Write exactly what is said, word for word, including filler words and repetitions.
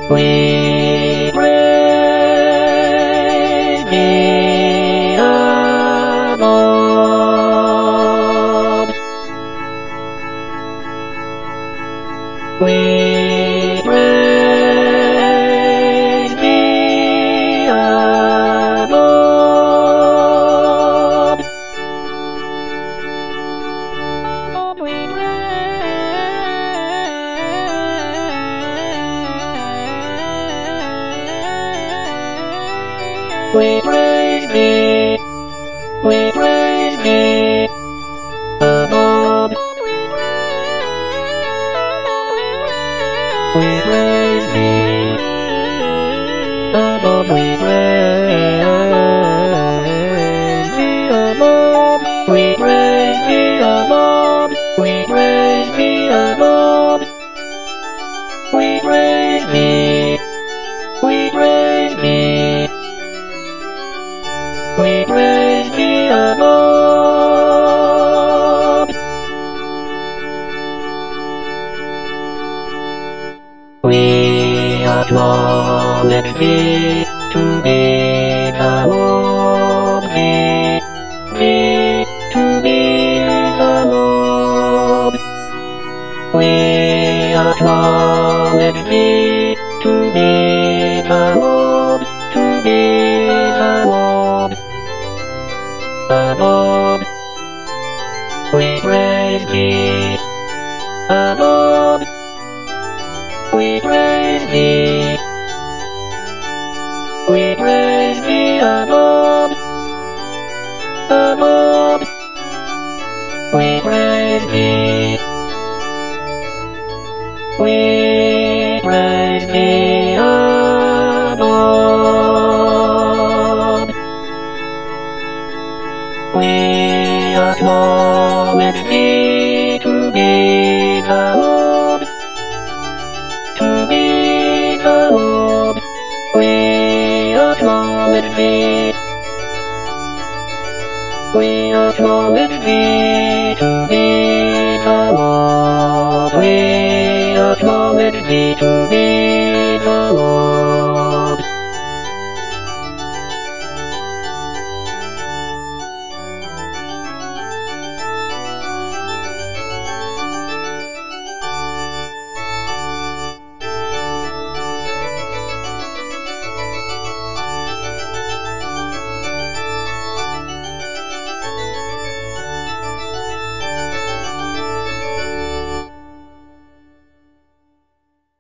We praise thee above. We praise thee above. We We praise thee, we praise thee above. We praise thee above. We praise thee above. We praise thee above. We praise thee above. We praise thee. We praise thee. We praise thee above. We acknowledge thee to be the Lord, thee, thee to be the Lord. We acknowledge thee to be the Lord, to be the Lord. Above, we praise thee. Above, we praise thee. We praise thee above. Above, we praise thee. We praise thee above. We acknowledge thee to be the Lord, to be the Lord. We acknowledge thee. We acknowledge thee to be the Lord. We acknowledge thee to be the Lord.